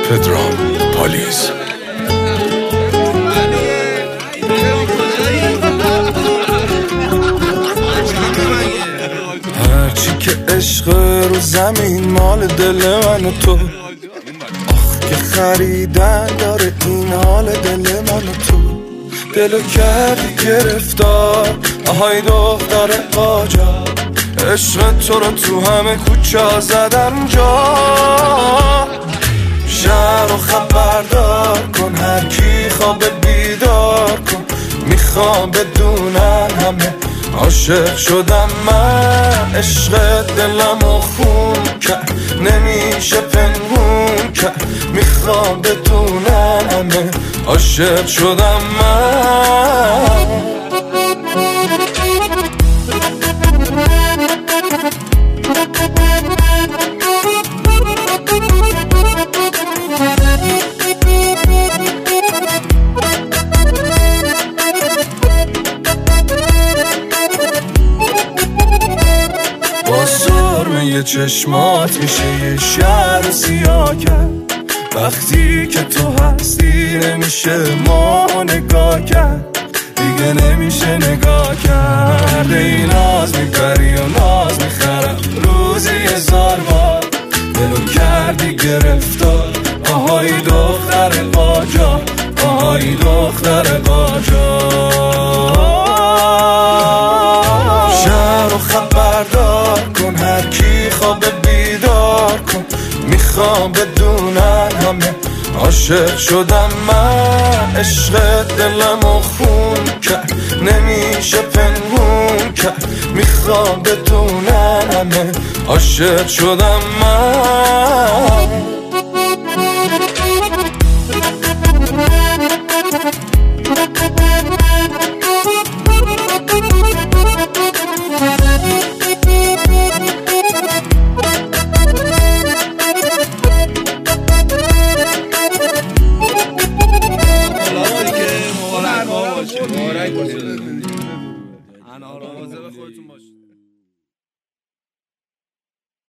پدرام پالیز. هرچی که عشق رو زمین مال دل من و تو، آخ که خریدن داره این حال دل من و تو. دلو کردی گرفتار، آهای دختر قاجار، عشق تو رو تو همه کوچه زدم جا. شهر رو خبردار کن، هر کی خواب بیدار کن، میخوام بدونن همه عاشق شدم من. عشق دلمو خون کرد، نمیشه پنهون کرد، میخوام بدونن همه عاشق شدم من. یه چشمات میشه یه شهر سیاه کرد، وقتی که تو هستی نمیشه ما نگاه کرد، دیگه نمیشه نگاه کرد. ای ناز میبری و ناز میخرم روزی 1000 بار، دلو کردی گرفتار، آهای دختر قاجار، آهای دختر قاجار. شهر رو خبردار کن، هر کی خواب بیدار کن، میخوام بدونن همه عاشق شدم من. عشق دلمو خون کرد، نمیشه پنهون کرد، میخوام بدونن همه عاشق شدم من. مواظب خودتون باشید.